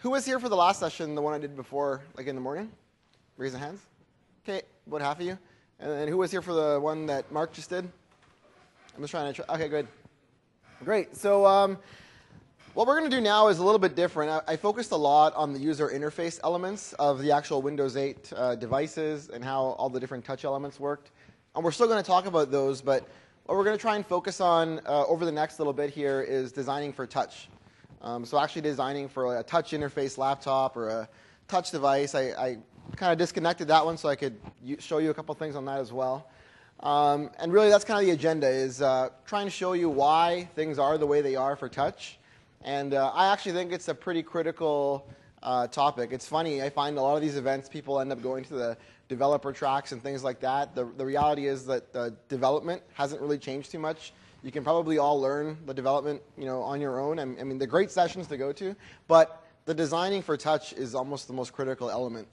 Who was here for the last session, the one I did before, like in the morning? Raise your hands. Okay, about half of you. And then who was here for the one that Mark just did? I'm just trying to, okay, good. Great, so what we're going to do now is a little bit different. I focused a lot on the user interface elements of the actual Windows 8 devices and how all the different touch elements worked. And we're still going to talk about those, but what we're going to try and focus on over the next little bit here is designing for touch. So actually designing for a touch interface laptop or a touch device. I kind of disconnected that one so I could show you a couple things on that as well. And really that's kind of the agenda, is trying to show you why things are the way they are for touch. And I actually think it's a pretty critical topic. It's funny, I find a lot of these events, people end up going to the developer tracks and things like that. The reality is that the development hasn't really changed too much. You can probably all learn the development, on your own. I mean, they're great sessions to go to, but the designing for touch is almost the most critical element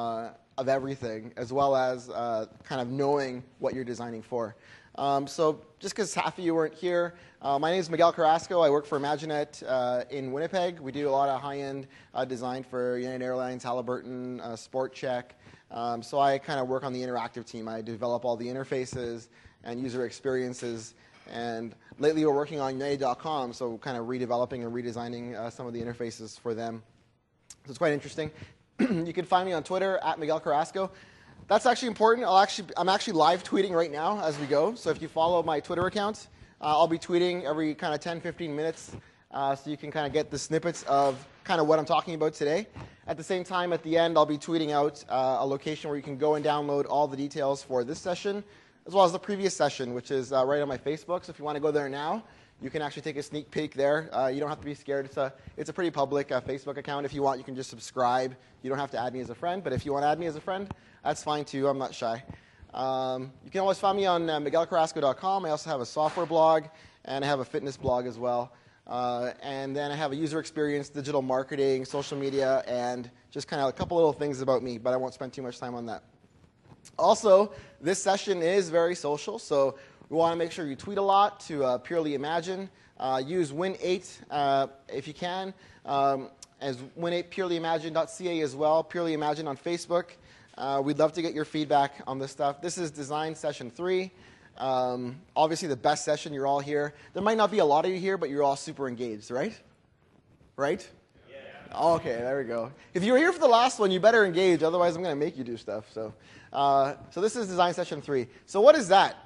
of everything, as well as kind of knowing what you're designing for. So just because half of you weren't here, my name is Miguel Carrasco. I work for Imaginet in Winnipeg. We do a lot of high-end design for United Airlines, Halliburton, Sport Check. So I kind of work on the interactive team. I develop all the interfaces and user experiences. And lately we're working on United.com, so kind of redeveloping and redesigning some of the interfaces for them. So it's quite interesting. You can find me on Twitter, @Miguel Carrasco. That's actually important. I'm actually live tweeting right now as we go. So if you follow my Twitter account, I'll be tweeting every kind of 10, 15 minutes so you can kind of get the snippets of kind of what I'm talking about today. At the same time, at the end, I'll be tweeting out a location where you can go and download all the details for this session, as well as the previous session, which is right on my Facebook. So if you want to go there now, you can actually take a sneak peek there. You don't have to be scared. It's a pretty public Facebook account. If you want, you can just subscribe. You don't have to add me as a friend, but if you want to add me as a friend, that's fine too. I'm not shy. You can always find me on miguelcarrasco.com. I also have a software blog, and I have a fitness blog as well. And then I have a user experience, digital marketing, social media, and just kind of a couple little things about me, but I won't spend too much time on that. Also, this session is very social, so we want to make sure you tweet a lot to Purely Imagine. Use Win8 if you can, as Win8 purelyimagine.ca as well, Purely Imagine on Facebook. We'd love to get your feedback on this stuff. This is design session 3. Obviously the best session, you're all here. There might not be a lot of you here, but you're all super engaged, right? Right? Yeah. Okay, there we go. If you were here for the last one, you better engage, otherwise I'm going to make you do stuff. So this is design session 3. So what is that?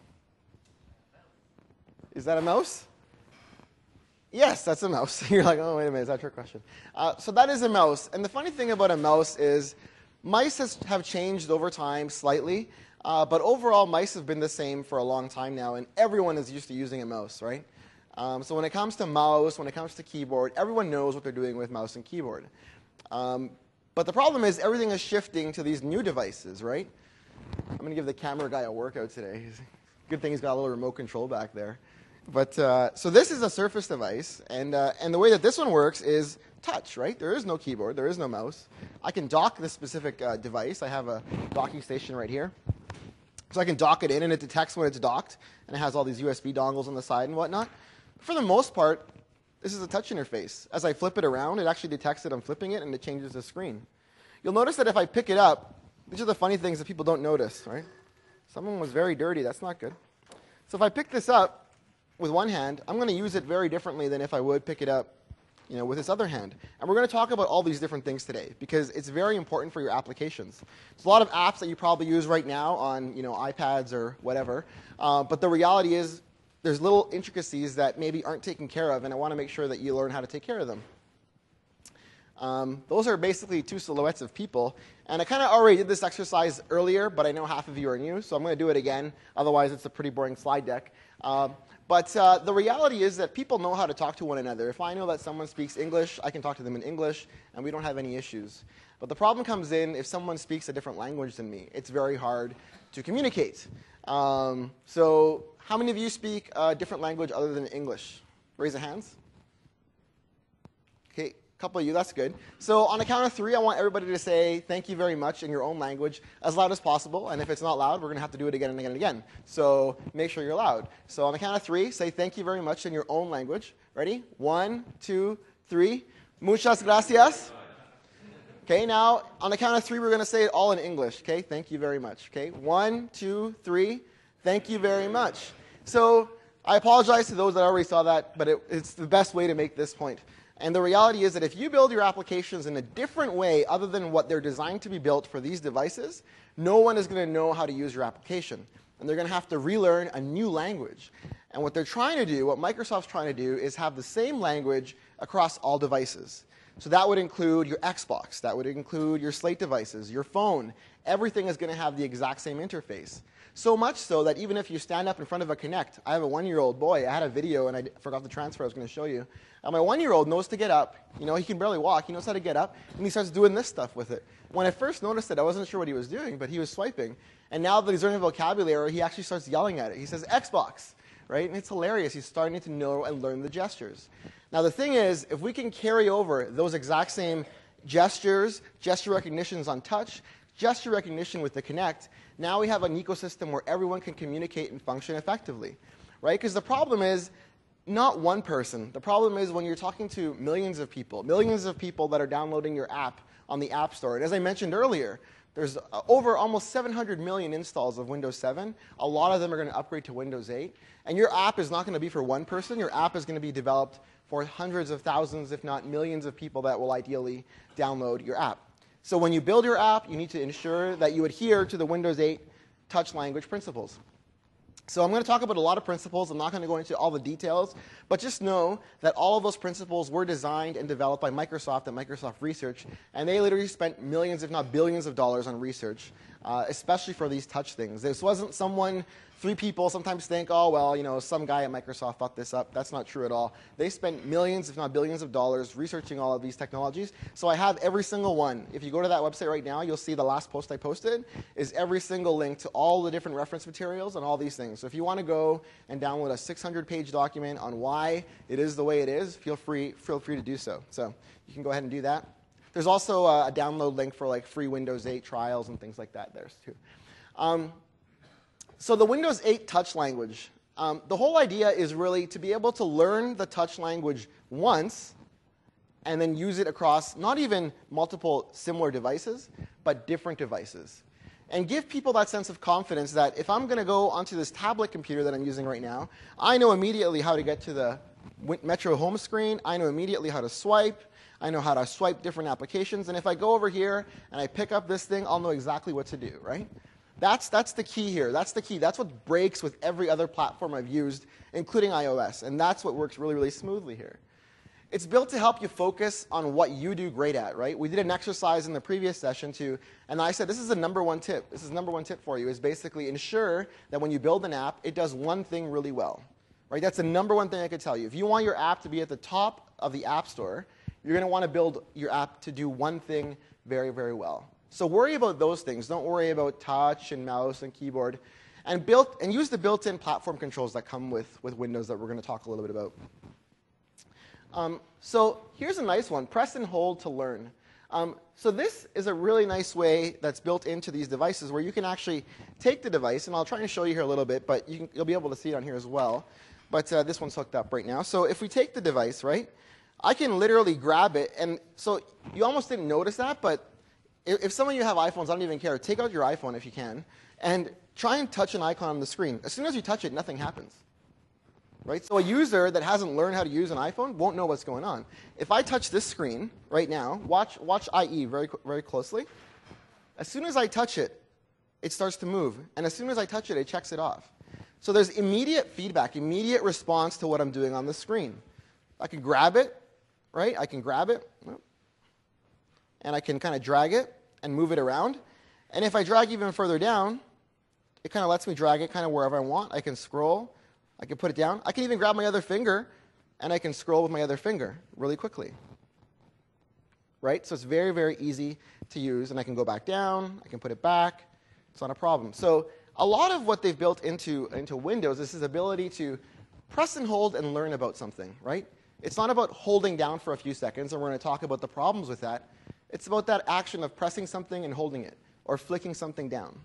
Is that a mouse? Yes, that's a mouse. You're like, oh, wait a minute, is that a trick question? So that is a mouse. And the funny thing about a mouse is mice have changed over time slightly. But overall, mice have been the same for a long time now, and everyone is used to using a mouse, right? So when it comes to mouse, when it comes to keyboard, everyone knows what they're doing with mouse and keyboard. But the problem is everything is shifting to these new devices, right? I'm going to give the camera guy a workout today. Good thing he's got a little remote control back there. But so this is a Surface device, and the way that this one works is touch, right? There is no keyboard, there is no mouse. I can dock this specific device. I have a docking station right here. So I can dock it in, and it detects when it's docked, and it has all these USB dongles on the side and whatnot. For the most part, this is a touch interface. As I flip it around, it actually detects that I'm flipping it, and it changes the screen. You'll notice that if I pick it up, these are the funny things that people don't notice, right? Someone was very dirty. That's not good. So if I pick this up with one hand, I'm going to use it very differently than if I would pick it up with this other hand. And we're going to talk about all these different things today because it's very important for your applications. There's a lot of apps that you probably use right now on iPads or whatever. But the reality is there's little intricacies that maybe aren't taken care of, and I want to make sure that you learn how to take care of them. Those are basically two silhouettes of people. And I kind of already did this exercise earlier, but I know half of you are new, so I'm going to do it again. Otherwise, it's a pretty boring slide deck. But the reality is that people know how to talk to one another. If I know that someone speaks English, I can talk to them in English, and we don't have any issues. But the problem comes in if someone speaks a different language than me. It's very hard to communicate. So how many of you speak a different language other than English? Raise your hands. Okay, a couple of you, that's good. So on the count of 3, I want everybody to say thank you very much in your own language as loud as possible. And if it's not loud, we're going to have to do it again and again and again. So make sure you're loud. So on the count of 3, say thank you very much in your own language. Ready? 1, 2, 3. Muchas gracias. Okay, now on the count of 3, we're going to say it all in English. Okay, thank you very much. Okay, 1, 2, 3. Thank you very much. So I apologize to those that already saw that, but it's the best way to make this point. And the reality is that if you build your applications in a different way other than what they're designed to be built for these devices, no one is going to know how to use your application. And they're going to have to relearn a new language. And what they're trying to do, what Microsoft's trying to do, is have the same language across all devices. So that would include your Xbox. That would include your Slate devices, your phone. Everything is going to have the exact same interface. So much so that even if you stand up in front of a Kinect, I have a 1-year-old boy. I had a video, and I forgot the transfer I was going to show you. My 1-year-old knows to get up. You know, he can barely walk. He knows how to get up, and he starts doing this stuff with it. When I first noticed it, I wasn't sure what he was doing, but he was swiping. And now that he's learning vocabulary, he actually starts yelling at it. He says, Xbox, right? And it's hilarious. He's starting to know and learn the gestures. Now, the thing is, if we can carry over those exact same gestures, gesture recognitions on touch, gesture recognition with the Kinect, now we have an ecosystem where everyone can communicate and function effectively, right? Because the problem is not one person. The problem is when you're talking to millions of people that are downloading your app on the App Store. And as I mentioned earlier, there's over almost 700 million installs of Windows 7. A lot of them are going to upgrade to Windows 8. And your app is not going to be for one person. Your app is going to be developed for hundreds of thousands, if not millions of people that will ideally download your app. So when you build your app, you need to ensure that you adhere to the Windows 8 touch language principles. So I'm going to talk about a lot of principles. I'm not going to go into all the details, but just know that all of those principles were designed and developed by Microsoft and Microsoft Research, and they literally spent millions, if not billions of dollars on research, especially for these touch things. This wasn't someone, 3 people sometimes think, oh, well, you know, some guy at Microsoft thought this up. That's not true at all. They spent millions, if not billions of dollars researching all of these technologies. So I have every single one. If you go to that website right now, you'll see the last post I posted is every single link to all the different reference materials and all these things. So if you want to go and download a 600-page document on why it is the way it is, feel free to do so. So you can go ahead and do that. There's also a download link for like free Windows 8 trials and things like that there too. So the Windows 8 touch language, the whole idea is really to be able to learn the touch language once and then use it across not even multiple similar devices, but different devices. And give people that sense of confidence that if I'm going to go onto this tablet computer that I'm using right now, I know immediately how to get to the Metro home screen. I know immediately how to swipe. I know how to swipe different applications. And if I go over here and I pick up this thing, I'll know exactly what to do, right? That's the key here. That's the key. That's what breaks with every other platform I've used, including iOS. And that's what works really, really smoothly here. It's built to help you focus on what you do great at, right? We did an exercise in the previous session too, and I said this is the #1 tip. This is #1 tip for you, is basically ensure that when you build an app, it does one thing really well, right? That's the #1 thing I could tell you. If you want your app to be at the top of the App Store, you're going to want to build your app to do one thing very, very well. So worry about those things. Don't worry about touch and mouse and keyboard. And use the built-in platform controls that come with Windows that we're going to talk a little bit about. So here's a nice one. Press and hold to learn. So this is a really nice way that's built into these devices where you can actually take the device, and I'll try and show you here a little bit, but you'll be able to see it on here as well. But this one's hooked up right now. So if we take the device, right, I can literally grab it. And so you almost didn't notice that, but if some of you have iPhones, I don't even care. Take out your iPhone if you can, and try and touch an icon on the screen. As soon as you touch it, nothing happens. Right? So a user that hasn't learned how to use an iPhone won't know what's going on. If I touch this screen right now, watch IE very, very closely. As soon as I touch it, it starts to move. And as soon as I touch it, it checks it off. So there's immediate feedback, immediate response to what I'm doing on the screen. I can grab it, right? I can grab it, and I can kind of drag it and move it around. And if I drag even further down, it kind of lets me drag it kind of wherever I want. I can scroll. I can put it down. I can even grab my other finger, and I can scroll with my other finger really quickly. Right? So it's very, very easy to use. And I can go back down. I can put it back. It's not a problem. So a lot of what they've built into Windows is this ability to press and hold and learn about something. Right? It's not about holding down for a few seconds, and we're going to talk about the problems with that. It's about that action of pressing something and holding it, or flicking something down.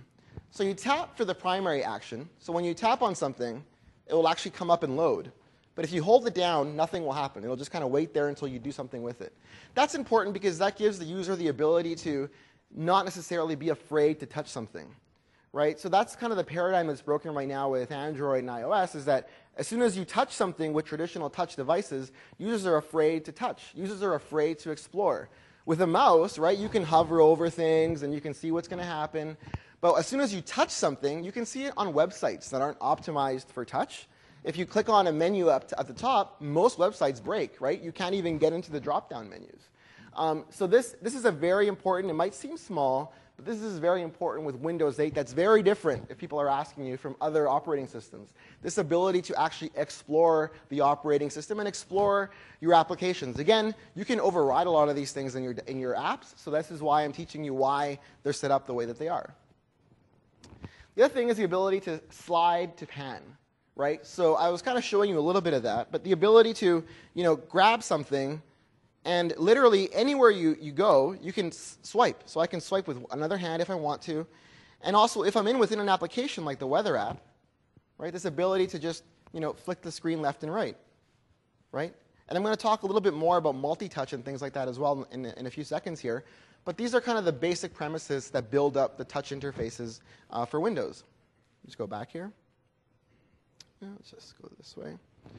So you tap for the primary action. So when you tap on something, it will actually come up and load. But if you hold it down, nothing will happen. It'll just kind of wait there until you do something with it. That's important because that gives the user the ability to not necessarily be afraid to touch something. Right? So that's kind of the paradigm that's broken right now with Android and iOS, is that as soon as you touch something with traditional touch devices, users are afraid to touch. Users are afraid to explore. With a mouse, right, you can hover over things and you can see what's going to happen. But as soon as you touch something, you can see it on websites that aren't optimized for touch. If you click on a menu up at the top, most websites break, right? You can't even get into the drop-down menus. So this is a very important, it might seem small, but this is very important with Windows 8. That's very different, if people are asking you, from other operating systems. This ability to actually explore the operating system and explore your applications. Again, you can override a lot of these things in your apps, so this is why I'm teaching you why they're set up the way that they are. The other thing is the ability to slide to pan. Right? So I was kind of showing you a little bit of that, but the ability to grab something and literally anywhere you go, you can swipe. So I can swipe with another hand if I want to. And also if I'm within an application like the weather app, right, this ability to just flick the screen left and right. Right? And I'm going to talk a little bit more about multi-touch and things like that as well in a few seconds here. But these are kind of the basic premises that build up the touch interfaces for Windows. Let's go back here. Let's just go this way.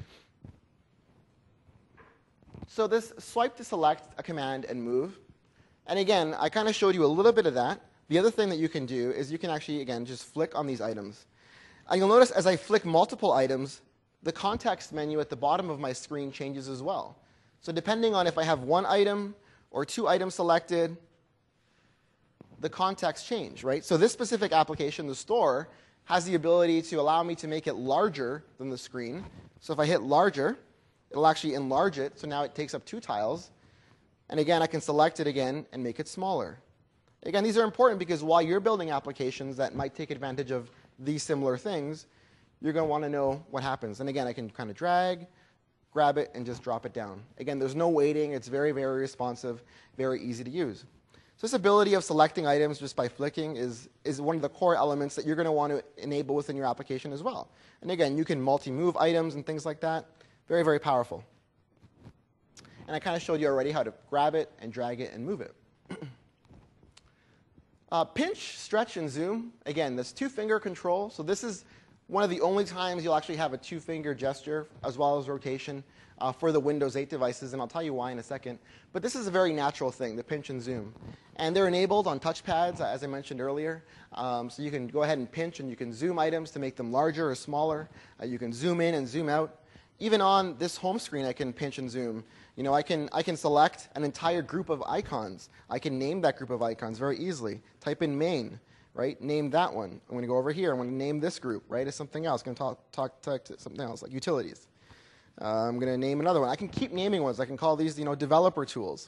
So this swipe to select a command and move. And again, I kind of showed you a little bit of that. The other thing that you can do is you can actually, again, just flick on these items. And you'll notice as I flick multiple items, the context menu at the bottom of my screen changes as well. So depending on if I have one item or two items selected, the context change, right? So this specific application, the store, has the ability to allow me to make it larger than the screen. So if I hit larger, it'll actually enlarge it, so now it takes up 2 tiles. And again, I can select it again and make it smaller. Again, these are important because while you're building applications that might take advantage of these similar things, you're going to want to know what happens. And again, I can kind of drag, grab it, and just drop it down. Again, there's no waiting. It's very, very responsive, very easy to use. So this ability of selecting items just by flicking is one of the core elements that you're going to want to enable within your application as well. And again, you can multi-move items and things like that. Very, very powerful. And I kind of showed you already how to grab it and drag it and move it. Pinch, stretch, and zoom. Again, this 2-finger control. So this is one of the only times you'll actually have a 2-finger gesture as well as rotation for the Windows 8 devices, and I'll tell you why in a second. But this is a very natural thing, the pinch and zoom. And they're enabled on touchpads, as I mentioned earlier. So you can go ahead and pinch, and you can zoom items to make them larger or smaller. You can zoom in and zoom out. Even on this home screen, I can pinch and zoom. I can select an entire group of icons. I can name that group of icons very easily. Type in main, right? Name that one. I'm going to go over here. I'm going to name this group, right, as something else. I'm going to talk to something else, like utilities. I'm going to name another one. I can keep naming ones. I can call these, developer tools.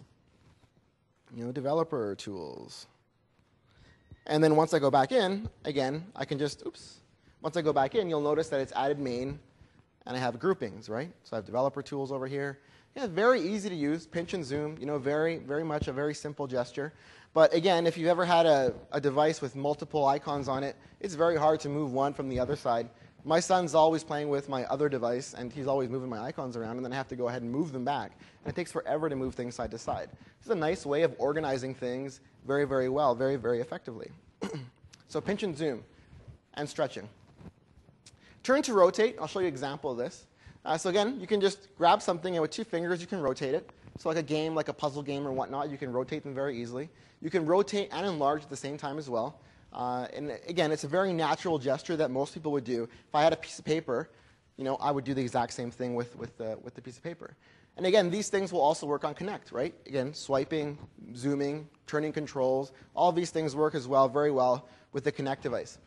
Developer tools. And then once I go back in, again, I can just, Once I go back in, you'll notice that it's added main, and I have groupings, right? So I have developer tools over here. Yeah, very easy to use, pinch and zoom, very, very much a very simple gesture. But again, if you've ever had a device with multiple icons on it, it's very hard to move one from the other side. My son's always playing with my other device, and he's always moving my icons around, and then I have to go ahead and move them back. And it takes forever to move things side to side. This is a nice way of organizing things very, very well, very, very effectively. So pinch and zoom and stretching. Turn to rotate. I'll show you an example of this. So again, you can just grab something, and with 2 fingers, you can rotate it. So like a game, like a puzzle game or whatnot, you can rotate them very easily. You can rotate and enlarge at the same time as well. And again, it's a very natural gesture that most people would do. If I had a piece of paper, I would do the exact same thing with the piece of paper. And again, these things will also work on Connect, right? Again, swiping, zooming, turning controls, all these things work as well, very well, with the Connect device.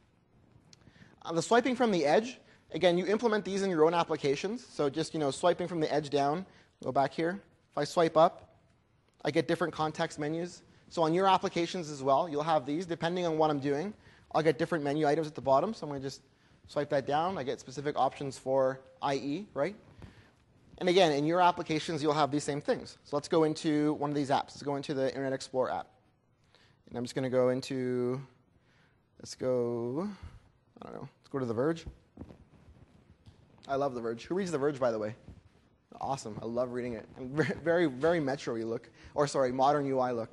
The swiping from the edge, again, you implement these in your own applications. So just, swiping from the edge down, go back here. If I swipe up, I get different context menus. So on your applications as well, you'll have these. Depending on what I'm doing, I'll get different menu items at the bottom. So I'm going to just swipe that down. I get specific options for IE, right? And again, in your applications, you'll have these same things. So let's go into one of these apps. Let's go into the Internet Explorer app. And I'm just going to go into, let's go to The Verge. I love The Verge. Who reads The Verge, by the way? Awesome. I love reading it. And very, very Metro-y look. Or, sorry, modern UI look.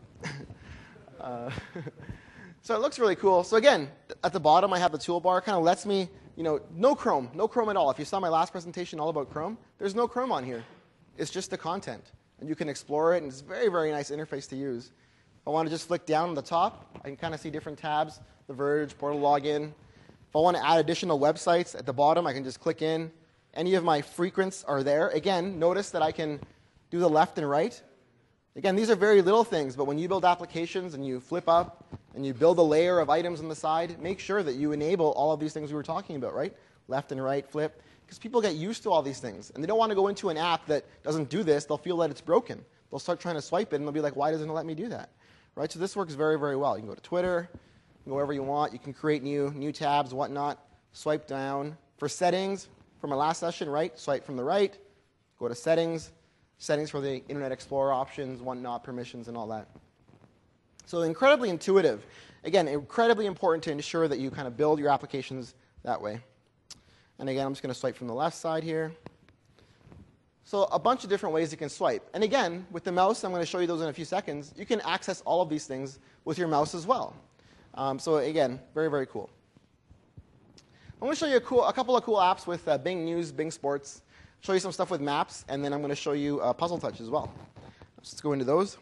So it looks really cool. So again, at the bottom, I have the toolbar. Kind of lets me, no Chrome at all. If you saw my last presentation all about Chrome, there's no Chrome on here. It's just the content. And you can explore it, and it's a very, very nice interface to use. If I want to just flick down on the top, I can kind of see different tabs, The Verge, Portal Login. If I want to add additional websites, at the bottom, I can just click in. Any of my frequents are there. Again, notice that I can do the left and right. Again, these are very little things, but when you build applications and you flip up and you build a layer of items on the side, make sure that you enable all of these things we were talking about, right? Left and right, flip. Because people get used to all these things. And they don't want to go into an app that doesn't do this. They'll feel that it's broken. They'll start trying to swipe it, and they'll be like, why doesn't it let me do that? Right? So this works very, very well. You can go to Twitter. You can go wherever you want. You can create new tabs, whatnot. Swipe down. For settings, for my last session, right? Swipe from the right. Go to settings. Settings for the Internet Explorer options, whatnot, permissions, and all that. So incredibly intuitive. Again, incredibly important to ensure that you kind of build your applications that way. And again, I'm just going to swipe from the left side here. So a bunch of different ways you can swipe. And again, with the mouse, I'm going to show you those in a few seconds, you can access all of these things with your mouse as well. So again, very, very cool. I'm going to show you a couple of cool apps with Bing News, Bing Sports. Show you some stuff with maps, and then I'm going to show you Puzzle Touch as well. Let's go into those.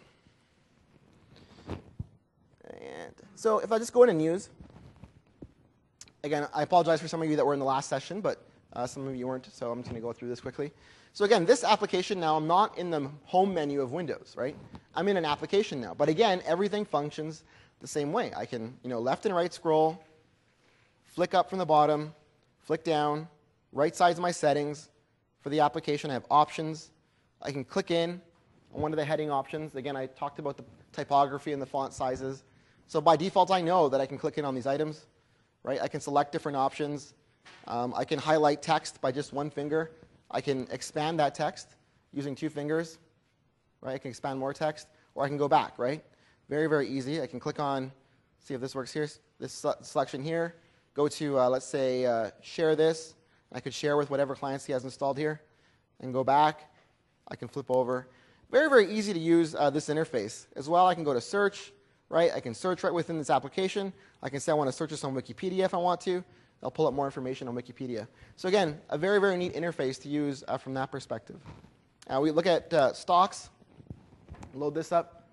And so if I just go into News, again, I apologize for some of you that were in the last session, but some of you weren't, so I'm just going to go through this quickly. So again, this application now, I'm not in the home menu of Windows, right? I'm in an application now. But again, everything functions the same way. I can left and right scroll, flick up from the bottom, flick down, right side's my settings. For the application, I have options. I can click in on one of the heading options. Again, I talked about the typography and the font sizes. So by default, I know that I can click in on these items. Right? I can select different options. I can highlight text by just one finger. I can expand that text using 2 fingers. Right? I can expand more text. Or I can go back. Right? Very, very easy. I can click on, see if this works here, this selection here. Go to, let's say, share this. I could share with whatever clients he has installed here and go back. I can flip over. Very, very easy to use this interface. As well, I can go to search, right? I can search right within this application. I can say I want to search this on Wikipedia if I want to. I'll pull up more information on Wikipedia. So again, a very, very neat interface to use from that perspective. We look at stocks. Load this up.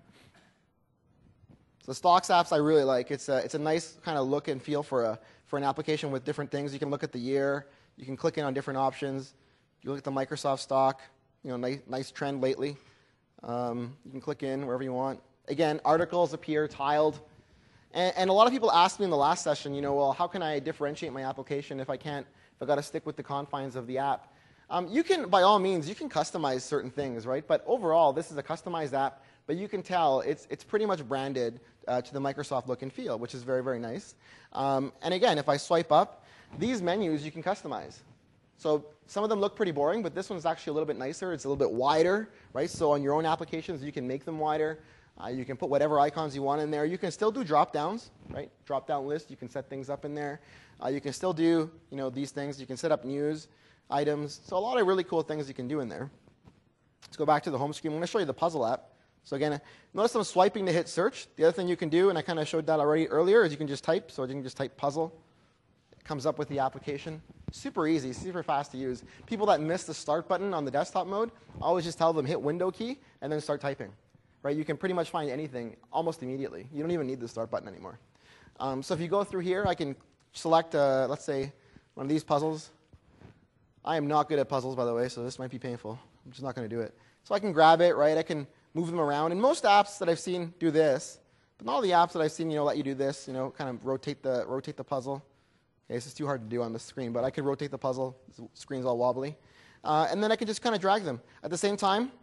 So stocks apps I really like. It's a nice kind of look and feel for an application with different things. You can look at the year. You can click in on different options. You look at the Microsoft stock, nice trend lately. You can click in wherever you want. Again, articles appear tiled. And a lot of people asked me in the last session, well, how can I differentiate my application if I've got to stick with the confines of the app? You can, by all means, you can customize certain things, right? But overall, this is a customized app, but you can tell it's pretty much branded to the Microsoft look and feel, which is very, very nice. And again, if I swipe up, these menus you can customize. So some of them look pretty boring, but this one's actually a little bit nicer. It's a little bit wider, right? So on your own applications, you can make them wider. You can put whatever icons you want in there. You can still do drop-downs, right? Drop-down list. You can set things up in there. You can still do these things. You can set up news items. So a lot of really cool things you can do in there. Let's go back to the home screen. I'm going to show you the puzzle app. So again, notice I'm swiping to hit search. The other thing you can do, and I kind of showed that already earlier, is you can just type. So you can just type puzzle. It comes up with the application. Super easy, super fast to use. People that miss the start button on the desktop mode, I always just tell them hit window key and then start typing. Right? You can pretty much find anything almost immediately. You don't even need the start button anymore. So if you go through here, I can select, let's say, one of these puzzles. I am not good at puzzles, by the way, so this might be painful. I'm just not going to do it. So I can grab it, right? I can move them around. And most apps that I've seen do this, but not all the apps that I've seen, let you do this, kind of rotate the puzzle. Okay, this is too hard to do on the screen, but I could rotate the puzzle. The screen's all wobbly. And then I can just kind of drag them. At the same time,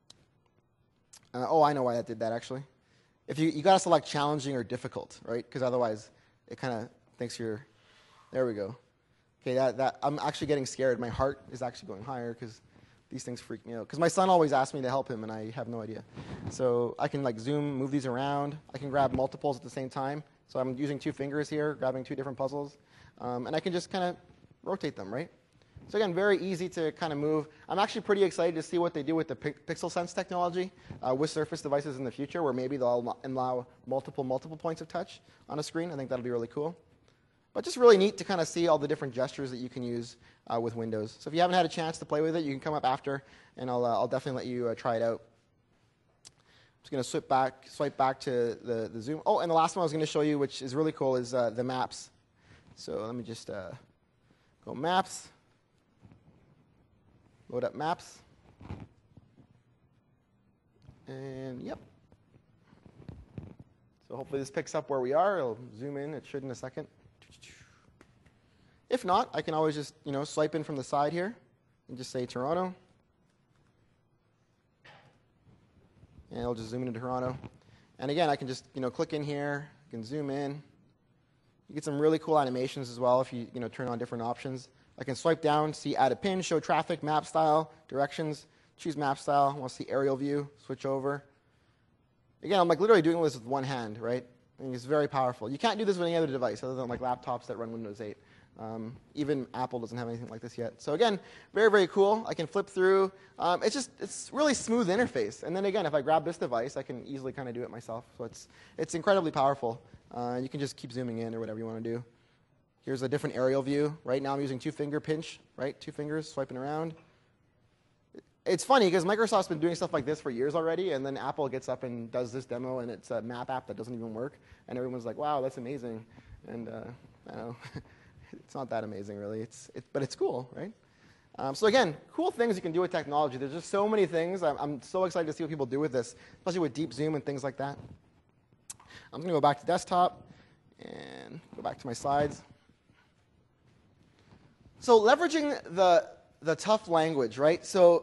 I know why that did that, actually. If you got to select challenging or difficult, right? Because otherwise, it kind of thinks you're, there we go. Okay, I'm actually getting scared. My heart is actually going higher because these things freak me out. Because my son always asks me to help him, and I have no idea. So I can zoom, move these around. I can grab multiples at the same time. So I'm using 2 fingers here, grabbing 2 different puzzles. And I can just kind of rotate them, right? So again, very easy to kind of move. I'm actually pretty excited to see what they do with the Pixel Sense technology with Surface devices in the future, where maybe they'll allow multiple points of touch on a screen. I think that'll be really cool. But just really neat to kind of see all the different gestures that you can use with Windows. So if you haven't had a chance to play with it, you can come up after, and I'll definitely let you try it out. I'm just going to swipe back to the zoom. Oh, and the last one I was going to show you, which is really cool, is the maps. So let me just go maps. Load up maps. And yep. So hopefully this picks up where we are. It'll zoom in. It should in a second. If not, I can always just swipe in from the side here and just say Toronto. And it'll just zoom into Toronto. And again, I can just click in here. I can zoom in. You get some really cool animations as well if you turn on different options. I can swipe down, see add a pin, show traffic, map style, directions, choose map style. I want to see aerial view, switch over. Again, I'm literally doing this with one hand, right? I mean, it's very powerful. You can't do this with any other device other than laptops that run Windows 8. Even Apple doesn't have anything like this yet. So again, very, very cool. I can flip through. It's really smooth interface. And then again, if I grab this device, I can easily kind of do it myself. So it's incredibly powerful. You can just keep zooming in or whatever you want to do. Here's a different aerial view. Right now I'm using two-finger pinch, right? 2 fingers, swiping around. It's funny because Microsoft's been doing stuff like this for years already, and then Apple gets up and does this demo, and it's a map app that doesn't even work. And everyone's like, wow, that's amazing. And I don't know. It's not that amazing, really. But it's cool, right? So again, cool things you can do with technology. There's just so many things. I'm so excited to see what people do with this, especially with deep zoom and things like that. I'm going to go back to desktop and go back to my slides. So leveraging the tough language, right? So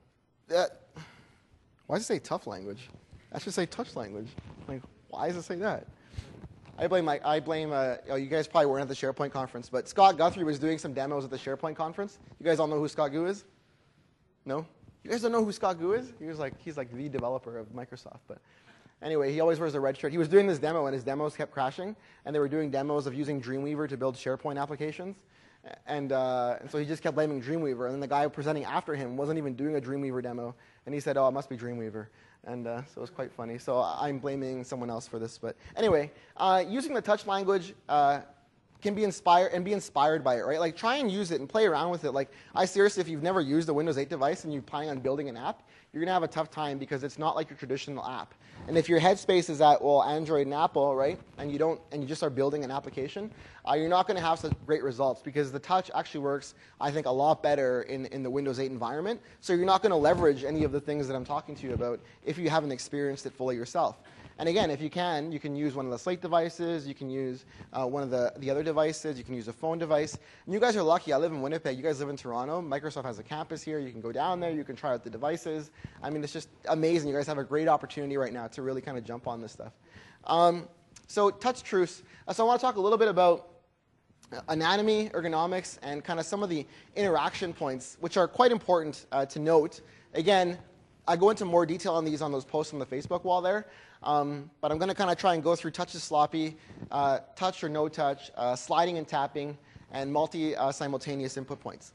why does it say tough language? I should say touch language. Like, why does it say that? I blame you guys probably weren't at the SharePoint conference, but Scott Guthrie was doing some demos at the SharePoint conference. You guys all know who Scott Gu is? No? You guys don't know who Scott Gu is? He's like the developer of Microsoft. But anyway, he always wears a red shirt. He was doing this demo, and his demos kept crashing. And they were doing demos of using Dreamweaver to build SharePoint applications. And so he just kept blaming Dreamweaver. And then the guy presenting after him wasn't even doing a Dreamweaver demo. And he said, oh, it must be Dreamweaver. And so it was quite funny. So I'm blaming someone else for this. But anyway, using the touch language can be inspired by it, right? Like, try and use it and play around with it. Like, I seriously, if you've never used a Windows 8 device and you're planning on building an app, you're going to have a tough time because it's not like your traditional app. And if your headspace is at, well, Android and Apple, right, and you just are building an application, you're not going to have such great results because the touch actually works, I think, a lot better in the Windows 8 environment. So you're not going to leverage any of the things that I'm talking to you about if you haven't experienced it fully yourself. And again, if you can use one of the Slate devices. You can use one of the other devices. You can use a phone device. And you guys are lucky. I live in Winnipeg. You guys live in Toronto. Microsoft has a campus here. You can go down there. You can try out the devices. I mean, it's just amazing. You guys have a great opportunity right now to really kind of jump on this stuff. So touch truths. So I want to talk a little bit about anatomy, ergonomics, and kind of some of the interaction points, which are quite important to note. Again, I go into more detail on these on those posts on the Facebook wall there. But I'm going to kind of try and go through touch is sloppy, touch or no touch, sliding and tapping, and multi-simultaneous input points.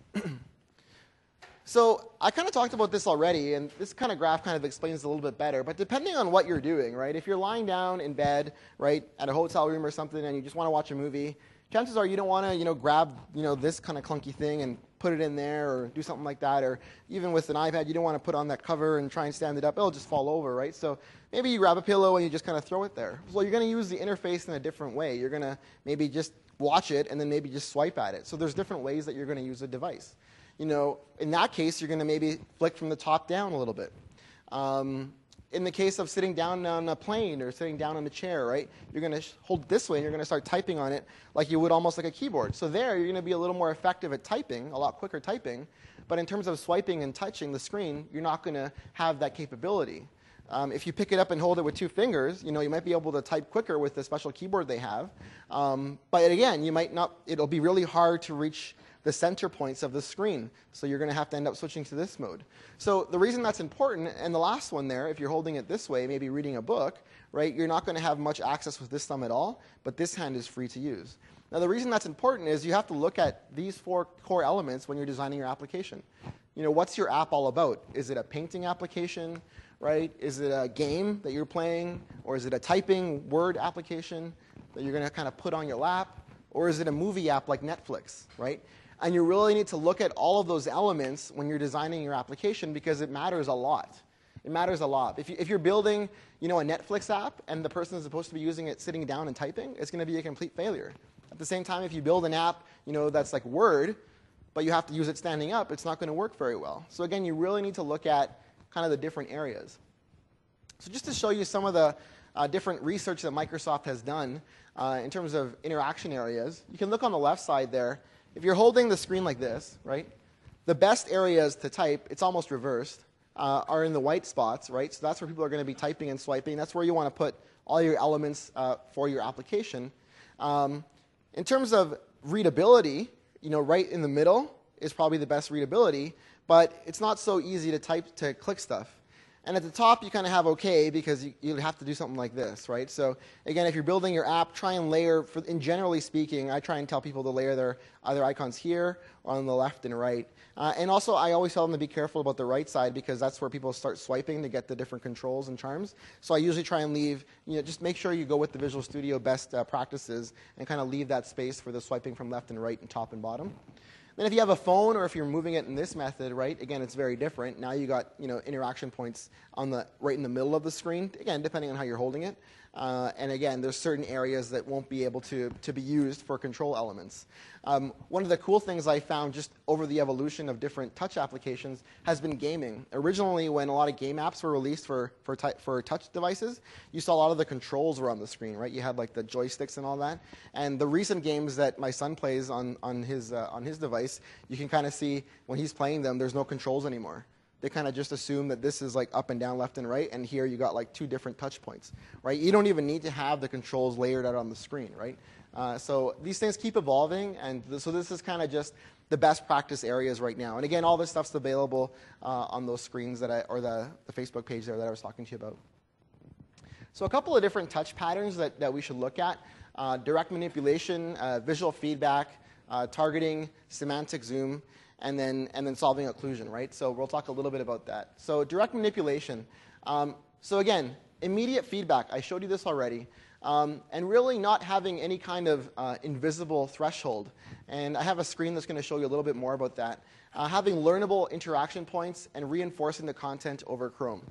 So I kind of talked about this already, and this kind of graph kind of explains it a little bit better. But depending on what you're doing, right, if you're lying down in bed, right, at a hotel room or something, and you just want to watch a movie, chances are you don't want to, grab, this kind of clunky thing and put it in there or do something like that. Or even with an iPad, you don't want to put on that cover and try and stand it up. It'll just fall over, right? So maybe you grab a pillow and you just kind of throw it there. So you're going to use the interface in a different way. You're going to maybe just watch it and then maybe just swipe at it. So there's different ways that you're going to use a device. In that case, you're going to maybe flick from the top down a little bit. In the case of sitting down on a plane or sitting down on a chair, right, you're going to hold it this way and you're going to start typing on it like you would almost like a keyboard. So there, you're going to be a little more effective at typing, a lot quicker typing. But in terms of swiping and touching the screen, you're not going to have that capability. If you pick it up and hold it with 2 fingers, you might be able to type quicker with the special keyboard they have. But again, you might not. It'll be really hard to reach the center points of the screen. So you're going to have to end up switching to this mode. So the reason that's important, and the last one there, if you're holding it this way, maybe reading a book, right, you're not going to have much access with this thumb at all, but this hand is free to use. Now, the reason that's important is you have to look at these 4 core elements when you're designing your application. What's your app all about? Is it a painting application, right? Is it a game that you're playing? Or is it a typing Word application that you're going to kind of put on your lap? Or is it a movie app like Netflix, right? And you really need to look at all of those elements when you're designing your application because it matters a lot. It matters a lot. If you're building a Netflix app and the person is supposed to be using it sitting down and typing, it's going to be a complete failure. At the same time, if you build an app that's like Word, but you have to use it standing up, it's not going to work very well. So again, you really need to look at kind of the different areas. So just to show you some of the different research that Microsoft has done in terms of interaction areas, you can look on the left side there. If you're holding the screen like this, right, the best areas to type, it's almost reversed, are in the white spots, right? So that's where people are going to be typing and swiping. That's where you want to put all your elements for your application. In terms of readability, right in the middle is probably the best readability, but it's not so easy to click stuff. And at the top, you kind of have OK because you have to do something like this, right? So again, if you're building your app, try and layer, in generally speaking, I try and tell people to layer their other icons here or on the left and right. And also, I always tell them to be careful about the right side because that's where people start swiping to get the different controls and charms. So I usually try and leave, just make sure you go with the Visual Studio best practices and kind of leave that space for the swiping from left and right and top and bottom. Then if you have a phone or if you're moving it in this method, right, again, it's very different. Now you got interaction points right in the middle of the screen, again, depending on how you're holding it. And again, there's certain areas that won't be able to be used for control elements. One of the cool things I found just over the evolution of different touch applications has been gaming. Originally, when a lot of game apps were released for touch devices, you saw a lot of the controls were on the screen, right? You had like the joysticks and all that. And the recent games that my son plays on his device, you can kind of see when he's playing them, there's no controls anymore. They kind of just assume that this is like up and down, left and right, and here you got like 2 different touch points, right? You don't even need to have the controls layered out on the screen, right? So these things keep evolving, and so this is kind of just the best practice areas right now. And again, all this stuff's available on those screens or the Facebook page there that I was talking to you about. So a couple of different touch patterns that we should look at: direct manipulation, visual feedback, targeting, semantic zoom, and then solving occlusion, right? So we'll talk a little bit about that. So direct manipulation. So again, immediate feedback. I showed you this already. And really not having any kind of invisible threshold. And I have a screen that's going to show you a little bit more about that. Having learnable interaction points and reinforcing the content over Chrome.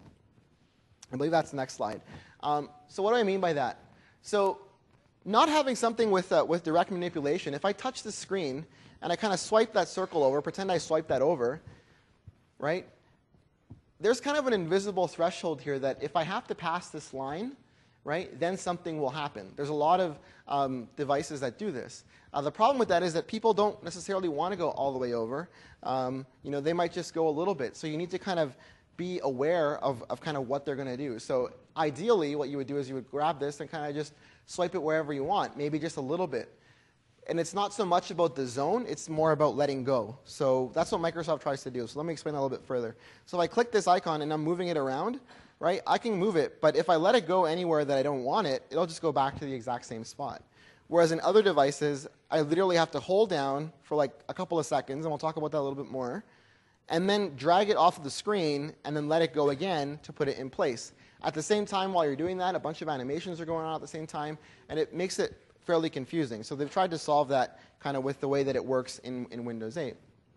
I believe that's the next slide. So what do I mean by that? So not having something with direct manipulation, if I touch the screen and I kind of swipe that circle over, pretend I swipe that over, right? There's kind of an invisible threshold here that if I have to pass this line, right, then something will happen. There's a lot of devices that do this. The problem with that is that people don't necessarily want to go all the way over. They might just go a little bit. So you need to kind of be aware of kind of what they're going to do. So ideally, what you would do is you would grab this and kind of just swipe it wherever you want, maybe just a little bit. And it's not so much about the zone, it's more about letting go. So that's what Microsoft tries to do. So let me explain that a little bit further. So if I click this icon and I'm moving it around, right, I can move it, but if I let it go anywhere that I don't want it, it'll just go back to the exact same spot. Whereas in other devices, I literally have to hold down for like a couple of seconds, and we'll talk about that a little bit more, and then drag it off of the screen and then let it go again to put it in place. At the same time, while you're doing that, a bunch of animations are going on at the same time, and it makes it fairly confusing. So they've tried to solve that kind of with the way that it works in Windows 8.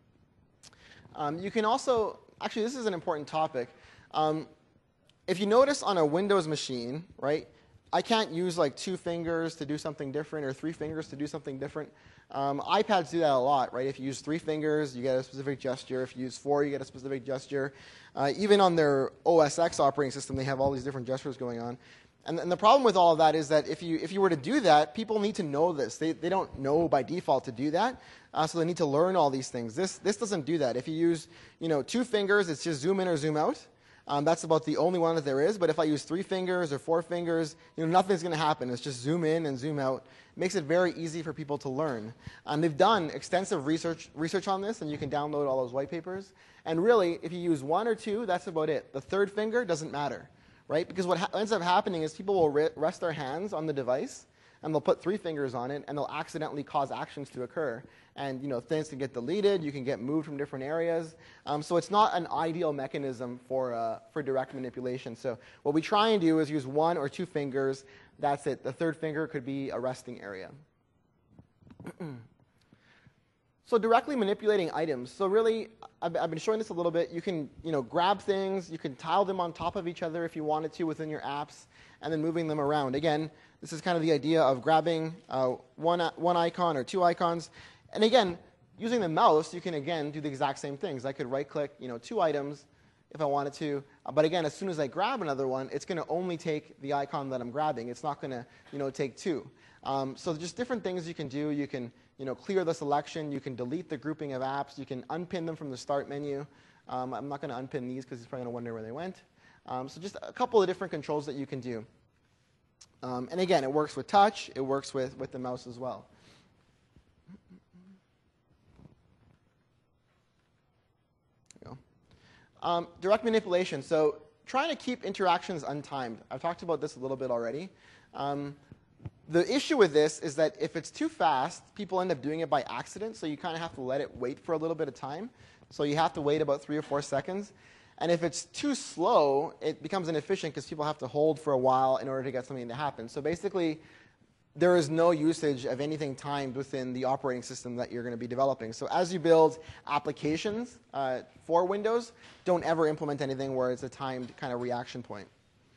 You can also, actually this is an important topic. If you notice on a Windows machine, right, I can't use like 2 fingers to do something different or 3 fingers to do something different. iPads do that a lot, right? If you use 3 fingers, you get a specific gesture. If you use 4, you get a specific gesture. Even on their OS X operating system, they have all these different gestures going on. And the problem with all of that is that if you were to do that, people need to know this. They don't know by default to do that, so they need to learn all these things. This doesn't do that. If you use 2 fingers, it's just zoom in or zoom out. That's about the only one that there is. But if I use 3 fingers or 4 fingers, nothing's going to happen. It's just zoom in and zoom out. It makes it very easy for people to learn. They've done extensive research on this, and you can download all those white papers. And really, if you use 1 or 2, that's about it. The 3rd finger doesn't matter, right? Because what ends up happening is people will rest their hands on the device, and they'll put 3 fingers on it, and they'll accidentally cause actions to occur. And things can get deleted, you can get moved from different areas. So it's not an ideal mechanism for direct manipulation. So what we try and do is use 1 or 2 fingers. That's it. The 3rd finger could be a resting area. So directly manipulating items. So really, I've been showing this a little bit. You can grab things. You can tile them on top of each other if you wanted to within your apps, and then moving them around. Again, this is kind of the idea of grabbing one icon or 2 icons. And again, using the mouse, you can, again, do the exact same things. I could right-click 2 items if I wanted to. But again, as soon as I grab another one, it's going to only take the icon that I'm grabbing. It's not going to take 2. So just different things you can do. You can clear the selection. You can delete the grouping of apps. You can unpin them from the start menu. I'm not going to unpin these because he's probably going to wonder where they went. So just a couple of different controls that you can do. And again, it works with touch. It works with the mouse as well. Direct manipulation. So trying to keep interactions untimed. I've talked about this a little bit already. The issue with this is that if it's too fast, people end up doing it by accident, so you kind of have to let it wait for a little bit of time. So you have to wait about 3 or 4 seconds. And if it's too slow, it becomes inefficient because people have to hold for a while in order to get something to happen. So basically, there is no usage of anything timed within the operating system that you're going to be developing. So as you build applications for Windows, don't ever implement anything where it's a timed kind of reaction point.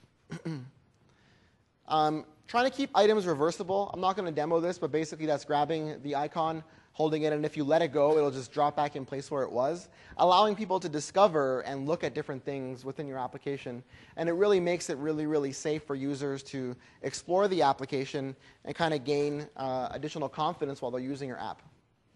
Trying to keep items reversible. I'm not going to demo this, but basically that's grabbing the icon, holding it, and if you let it go, it'll just drop back in place where it was, allowing people to discover and look at different things within your application. And it really makes it really, really safe for users to explore the application and kind of gain additional confidence while they're using your app.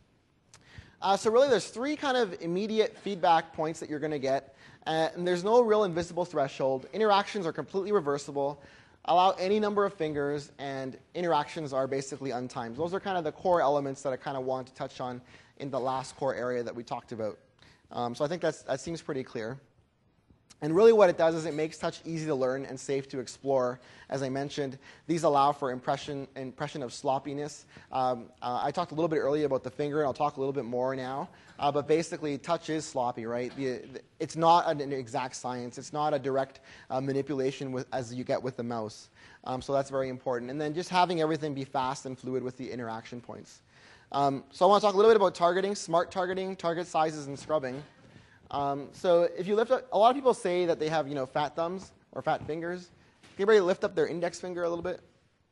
So really, there's 3 kind of immediate feedback points that you're going to get. And there's no real invisible threshold. Interactions are completely reversible. Allow any number of fingers, and interactions are basically untimed. Those are kind of the core elements that I kind of want to touch on in the last core area that we talked about. So I think that seems pretty clear. And really what it does is it makes touch easy to learn and safe to explore. As I mentioned, these allow for impression of sloppiness. I talked a little bit earlier about the finger, and I'll talk a little bit more now. But basically, touch is sloppy, right? It's not an exact science. It's not a direct manipulation as you get with the mouse. So that's very important. And then just having everything be fast and fluid with the interaction points. So I want to talk a little bit about targeting, smart targeting, target sizes, and scrubbing. So if you lift up, a lot of people say that they have fat thumbs or fat fingers. Can anybody lift up their index finger a little bit?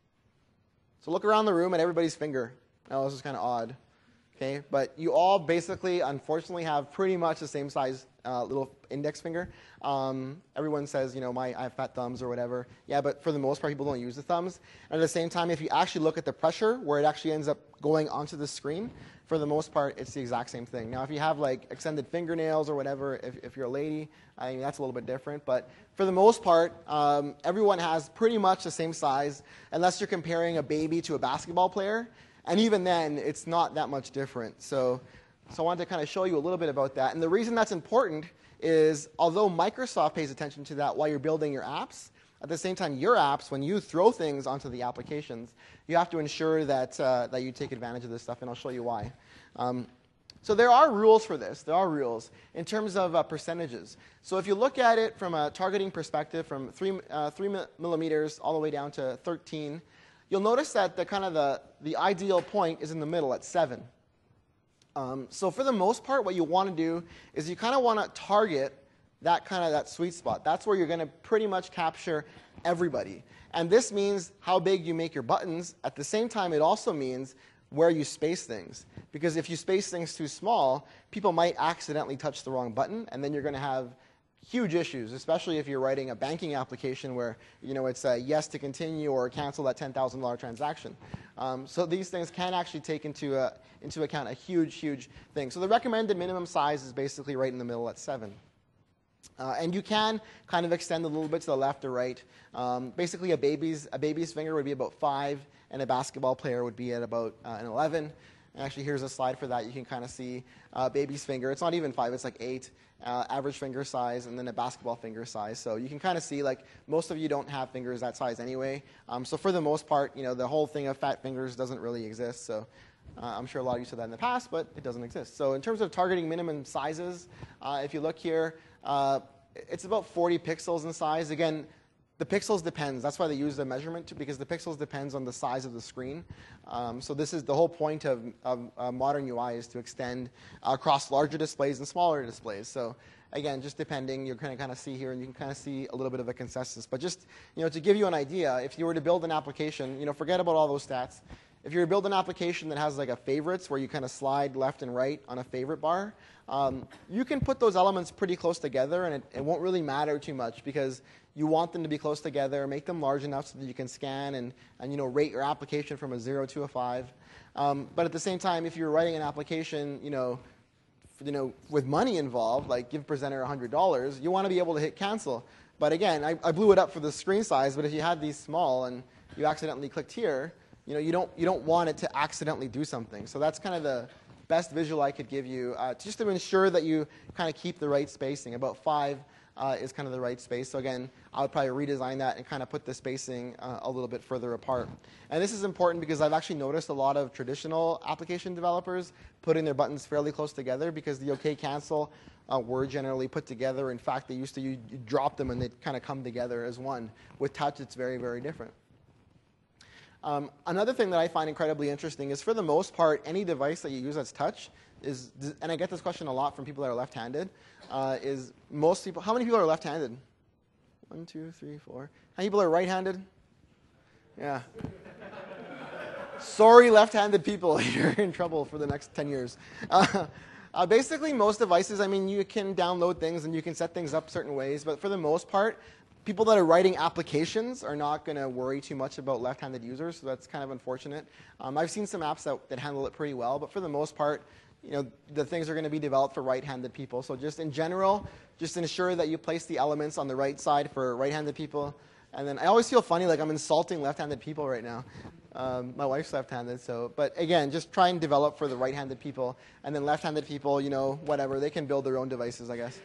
So look around the room at everybody's finger. Oh, this is kind of odd. Okay, but you all basically, unfortunately, have pretty much the same size little index finger. Everyone says, I have fat thumbs or whatever. Yeah, but for the most part, people don't use the thumbs. And at the same time, if you actually look at the pressure where it actually ends up going onto the screen, for the most part, it's the exact same thing. Now, if you have like extended fingernails or whatever, if you're a lady, I mean, that's a little bit different. But for the most part, everyone has pretty much the same size, unless you're comparing a baby to a basketball player. And even then, it's not that much different. So I wanted to kind of show you a little bit about that. And the reason that's important is, although Microsoft pays attention to that while you're building your apps, at the same time, your apps, when you throw things onto the applications, you have to ensure that, that you take advantage of this stuff, and I'll show you why. So there are rules for this. There are rules in terms of percentages. So if you look at it from a targeting perspective, from 3 millimeters all the way down to 13, you'll notice that the ideal point is in the middle at 7. So for the most part, what you want to do is you kind of want to target that sweet spot. That's where you're going to pretty much capture everybody. And this means how big you make your buttons. At the same time, it also means where you space things. Because if you space things too small, people might accidentally touch the wrong button, and then you're going to have huge issues, especially if you're writing a banking application where it's a yes to continue or cancel that $10,000 transaction. So these things can actually take into account a huge, huge thing. So the recommended minimum size is basically right in the middle at 7. And you can kind of extend a little bit to the left or right. Basically, a baby's finger would be about 5, and a basketball player would be at about an 11. And actually, here's a slide for that. You can kind of see baby's finger. It's not even 5, it's like 8. Average finger size, and then a basketball finger size. So you can kind of see, like, most of you don't have fingers that size anyway. So for the most part, the whole thing of fat fingers doesn't really exist. So I'm sure a lot of you said that in the past, but it doesn't exist. So in terms of targeting minimum sizes, if you look here, it's about 40 pixels in size. Again, the pixels depends. That's why they use the measurement, because the pixels depends on the size of the screen. So this is the whole point of modern UI, is to extend across larger displays and smaller displays. So again, just depending, you're going to kind of see here, and you can kind of see a little bit of a consensus. But just to give you an idea, if you were to build an application, forget about all those stats. If you were to build an application that has like a favorites, where you kind of slide left and right on a favorite bar, you can put those elements pretty close together, and it won't really matter too much, because you want them to be close together, make them large enough so that you can scan and rate your application from a 0 to a 5. But at the same time, if you're writing an application, with money involved, like give presenter $100, you want to be able to hit cancel. But again, I blew it up for the screen size. But if you had these small and you accidentally clicked here, you don't want it to accidentally do something. So that's kind of the best visual I could give you, just to ensure that you kind of keep the right spacing. About 5 is kind of the right space. So again, I would probably redesign that and kind of put the spacing a little bit further apart. And this is important because I've actually noticed a lot of traditional application developers putting their buttons fairly close together, because the OK cancel were generally put together. In fact, they used to you drop them and they'd kind of come together as one. With touch, it's very, very different. Another thing that I find incredibly interesting is, for the most part, any device that you use that's touch is, and I get this question a lot from people that are left-handed, is most people, how many people are left-handed? 1, 2, 3, 4. How many people are right-handed? Yeah. Sorry, left-handed people, you're in trouble for the next 10 years. Basically, most devices, you can download things and you can set things up certain ways, but for the most part, people that are writing applications are not going to worry too much about left-handed users, so that's kind of unfortunate. I've seen some apps that handle it pretty well, but for the most part, the things are going to be developed for right-handed people. So just in general, just ensure that you place the elements on the right side for right-handed people. And then I always feel funny, like I'm insulting left-handed people right now. My wife's left-handed, but again, just try and develop for the right-handed people. And then left-handed people, whatever, they can build their own devices, I guess.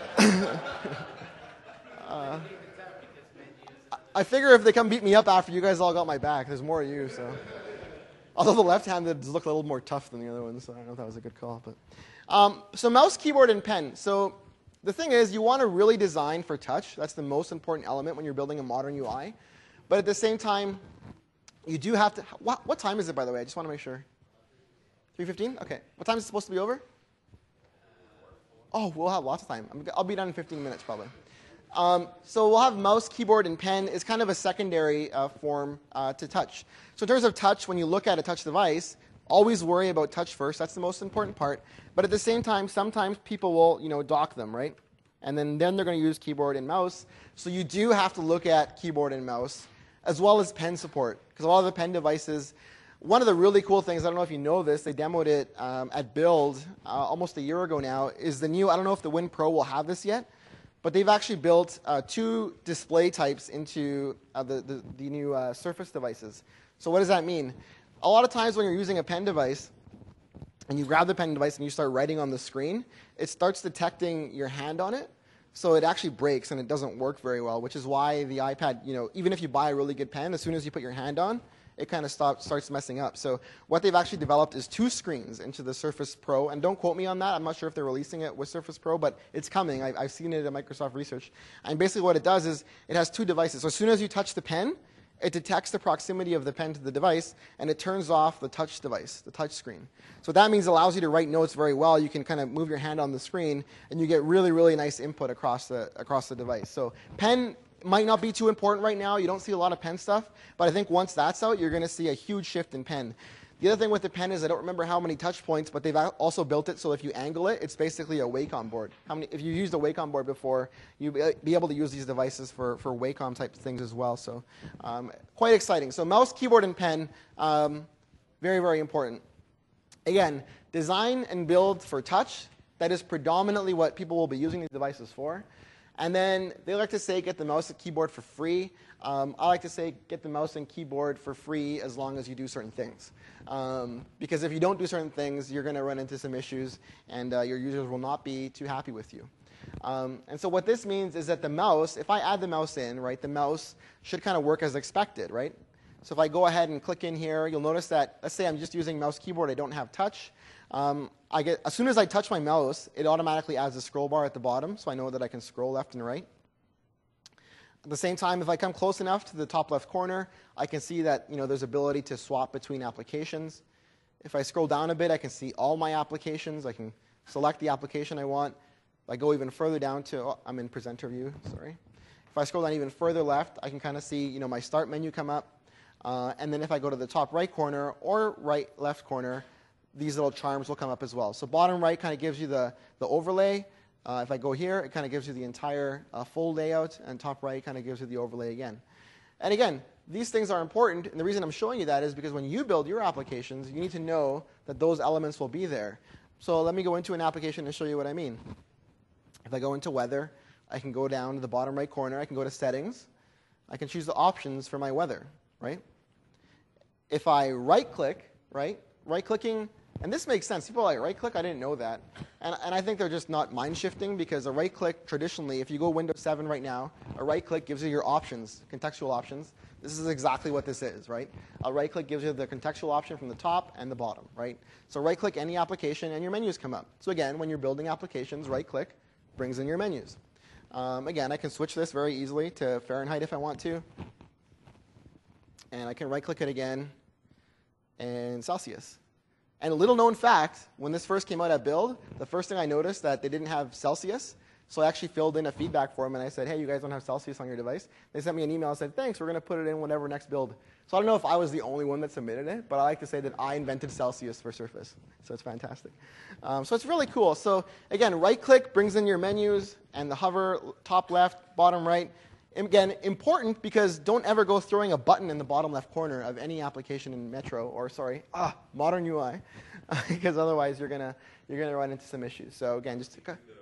I figure if they come beat me up after you guys all got my back, there's more of you. So, although the left-handed look a little more tough than the other ones, so I don't know if that was a good call. But so mouse, keyboard, and pen. So the thing is, you want to really design for touch. That's the most important element when you're building a modern UI. But at the same time, you do have to. What time is it, by the way? I just want to make sure. 3:15. Okay. What time is it supposed to be over? Oh, we'll have lots of time. I'll be done in 15 minutes probably. So we'll have mouse, keyboard, and pen is kind of a secondary form to touch. So in terms of touch, when you look at a touch device, always worry about touch first. That's the most important part. But at the same time, sometimes people will dock them, right? And then they're going to use keyboard and mouse. So you do have to look at keyboard and mouse, as well as pen support. Because a lot of the pen devices, one of the really cool things, I don't know if you know this, they demoed it at Build almost a year ago now, is the new, I don't know if the Win Pro will have this yet, but they've actually built 2 display types into the new Surface devices. So what does that mean? A lot of times when you're using a pen device, and you grab the pen device and you start writing on the screen, it starts detecting your hand on it. So it actually breaks and it doesn't work very well, which is why the iPad, even if you buy a really good pen, as soon as you put your hand on, it kind of starts messing up. So what they've actually developed is 2 screens into the Surface Pro. And don't quote me on that. I'm not sure if they're releasing it with Surface Pro, but it's coming. I've seen it at Microsoft Research. And basically what it does is it has 2 devices. So as soon as you touch the pen, it detects the proximity of the pen to the device, and it turns off the touch device, the touch screen. So that means it allows you to write notes very well. You can kind of move your hand on the screen, and you get really, really nice input across the device. So pen might not be too important right now. You don't see a lot of pen stuff. But I think once that's out, you're going to see a huge shift in pen. The other thing with the pen is I don't remember how many touch points, but they've also built it so if you angle it, it's basically a Wacom board. If you've used a Wacom board before, you'll be able to use these devices for Wacom type things as well. So quite exciting. So mouse, keyboard, and pen, very, very important. Again, design and build for touch. That is predominantly what people will be using these devices for. And then they like to say get the mouse and keyboard for free. I like to say get the mouse and keyboard for free as long as you do certain things. Because if you don't do certain things, you're going to run into some issues, and your users will not be too happy with you. And so what this means is that the mouse, if I add the mouse in, right, the mouse should kind of work as expected, right? So if I go ahead and click in here, you'll notice that, let's say I'm just using mouse keyboard, I don't have touch. As soon as I touch my mouse, it automatically adds a scroll bar at the bottom, so I know that I can scroll left and right. At the same time, if I come close enough to the top left corner, I can see that there's ability to swap between applications. If I scroll down a bit, I can see all my applications. I can select the application I want. If I go even further down to, I'm in presenter view, sorry. If I scroll down even further left, I can kind of see my start menu come up. And then if I go to the top right corner or right left corner, these little charms will come up as well. So bottom right kind of gives you the overlay. If I go here, it kind of gives you the entire full layout, and top right kind of gives you the overlay again. And again, these things are important, and the reason I'm showing you that is because when you build your applications, you need to know that those elements will be there. So let me go into an application and show you what I mean. If I go into weather, I can go down to the bottom right corner. I can go to settings. I can choose the options for my weather, right? If I right-click, right-clicking, and this makes sense. People are like, right-click? I didn't know that. And I think they're just not mind-shifting, because a right-click, traditionally, if you go Windows 7 right now, a right-click gives you your options, contextual options. This is exactly what this is, right? A right-click gives you the contextual option from the top and the bottom, right? So right-click any application, and your menus come up. So again, when you're building applications, right-click brings in your menus. Again, I can switch this very easily to Fahrenheit if I want to. And I can right-click it again, and Celsius. And a little known fact, when this first came out at Build, the first thing I noticed that they didn't have Celsius. So I actually filled in a feedback form, and I said, hey, you guys don't have Celsius on your device. They sent me an email and said, thanks, we're going to put it in whatever next build. So I don't know if I was the only one that submitted it, but I like to say that I invented Celsius for Surface. So it's fantastic. So it's really cool. So again, right-click brings in your menus, and the hover, top left, bottom right. Again, important, because don't ever go throwing a button in the bottom left corner of any application in Metro, or Modern UI, because otherwise you're gonna run into some issues. So again, just